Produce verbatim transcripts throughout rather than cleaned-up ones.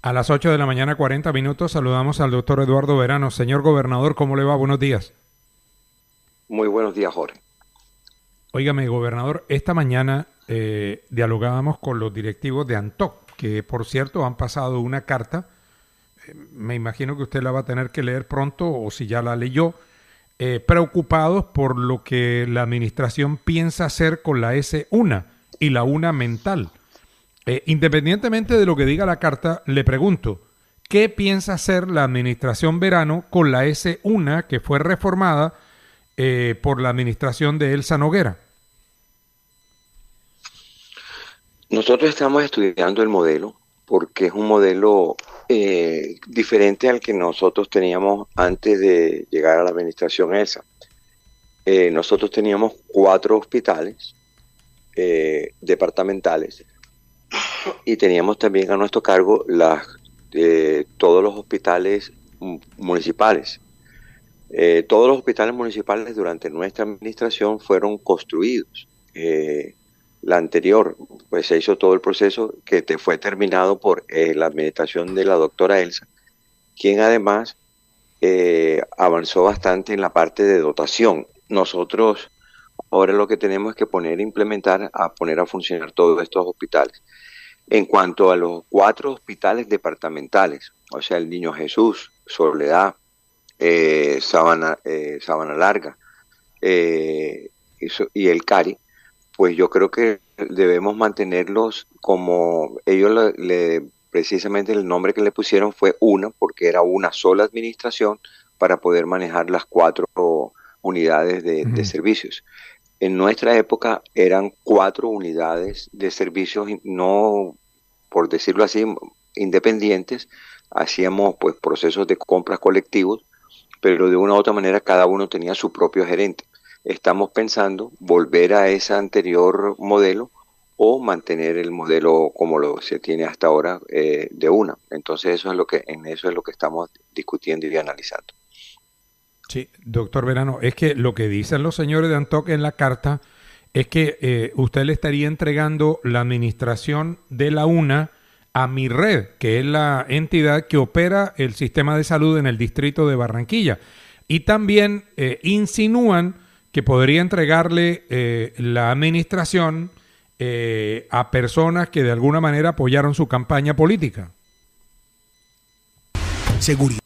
A las ocho de la mañana, cuarenta minutos, saludamos al doctor Eduardo Verano. Señor gobernador, ¿cómo le va? Buenos días. Muy buenos días, Jorge. Óigame, gobernador, esta mañana eh, dialogábamos con los directivos de ANTOC, que por cierto han pasado una carta, eh, me imagino que usted la va a tener que leer pronto o si ya la leyó, eh, preocupados por lo que la administración piensa hacer con la S uno y la UNA mental. Eh, independientemente de lo que diga la carta, le pregunto, ¿qué piensa hacer la administración Verano con la S uno que fue reformada eh, por la administración de Elsa Noguera? Nosotros estamos estudiando el modelo porque es un modelo eh, diferente al que nosotros teníamos antes de llegar a la administración ELSA. Eh, nosotros teníamos cuatro hospitales eh, departamentales y teníamos también a nuestro cargo las, eh, todos los hospitales municipales. Eh, todos los hospitales municipales durante nuestra administración fueron construidos. Eh, la anterior, pues se hizo todo el proceso que te fue terminado por eh, la administración de la doctora Elsa, quien además eh, avanzó bastante en la parte de dotación. Nosotros ahora lo que tenemos es que poner a implementar, a poner a funcionar todos estos hospitales. En cuanto a los cuatro hospitales departamentales, o sea, el Niño Jesús, Soledad, eh, Sabana, eh, Sabana Larga eh, y el Cari, pues yo creo que debemos mantenerlos como ellos le, le, precisamente el nombre que le pusieron fue una, porque era una sola administración para poder manejar las cuatro unidades de, uh-huh. de servicios. En nuestra época eran cuatro unidades de servicios, no, por decirlo así, independientes. Hacíamos pues procesos de compras colectivos, pero de una u otra manera cada uno tenía su propio gerente. Estamos pensando volver a ese anterior modelo o mantener el modelo como lo se tiene hasta ahora eh, de una. Entonces eso es lo que en eso es lo que estamos discutiendo y analizando. Sí, doctor Verano, es que lo que dicen los señores de ANTOC en la carta es que eh, usted le estaría entregando la administración de la UNA a MIRRED, que es la entidad que opera el sistema de salud en el distrito de Barranquilla. Y también eh, insinúan que podría entregarle eh, la administración eh, a personas que de alguna manera apoyaron su campaña política. Seguridad.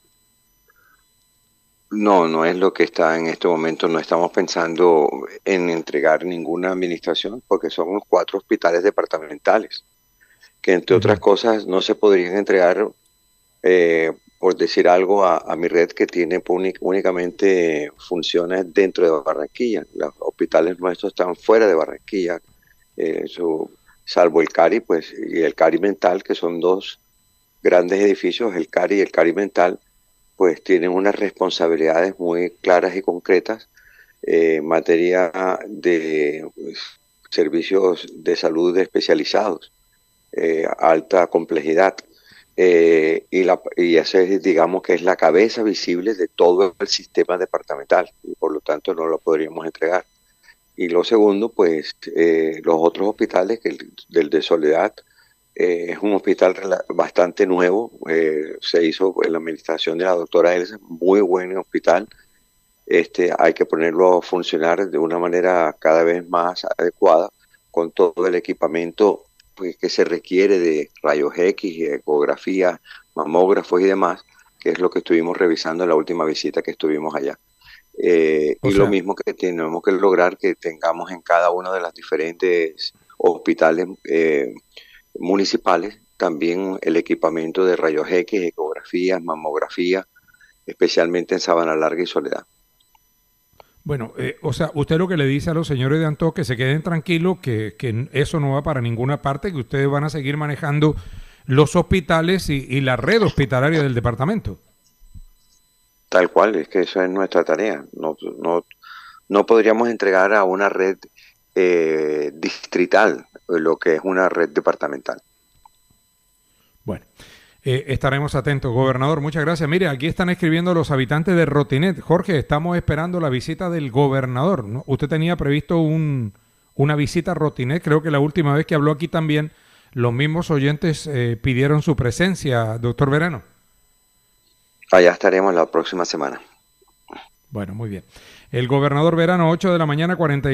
No, no es lo que está en este momento. No estamos pensando en entregar ninguna administración porque son los cuatro hospitales departamentales que, entre uh-huh. otras cosas, no se podrían entregar, eh, por decir algo, a, a MIRRED, que tiene únicamente funciones dentro de Barranquilla. Los hospitales nuestros están fuera de Barranquilla, eh, su, salvo el Cari pues, y el Cari Mental, que son dos grandes edificios, el Cari y el Cari Mental, pues tienen unas responsabilidades muy claras y concretas eh, en materia de pues, servicios de salud especializados, eh, alta complejidad, eh, y, la, y ese digamos que es la cabeza visible de todo el sistema departamental, y por lo tanto no lo podríamos entregar. Y lo segundo, pues eh, los otros hospitales, que el, del de Soledad, Eh, es un hospital bastante nuevo, eh, se hizo en la administración de la doctora Elsa, muy buen hospital. Este, hay que ponerlo a funcionar de una manera cada vez más adecuada, con todo el equipamiento pues, que se requiere de rayos X, ecografía, mamógrafos y demás, que es lo que estuvimos revisando en la última visita que estuvimos allá. Eh, y sea, lo mismo que tenemos que lograr que tengamos en cada uno de los diferentes hospitales eh, municipales también el equipamiento de rayos X, ecografías, mamografía, especialmente en Sabana Larga y Soledad. Bueno, eh, o sea, usted lo que le dice a los señores de ANTOC que se queden tranquilos, que, que eso no va para ninguna parte, que ustedes van a seguir manejando los hospitales y, y la red hospitalaria del departamento. Tal cual, es que eso es nuestra tarea. No, no, no podríamos entregar a una red eh, distrital lo que es una red departamental. Bueno, eh, estaremos atentos. Gobernador, muchas gracias. Mire, aquí están escribiendo los habitantes de Rotinet. Jorge, estamos esperando la visita del gobernador, ¿no? Usted tenía previsto un, una visita a Rotinet, creo que la última vez que habló aquí también los mismos oyentes eh, pidieron su presencia, doctor Verano. Allá estaremos la próxima semana. Bueno, muy bien. El gobernador Verano, ocho de la mañana, cuarenta y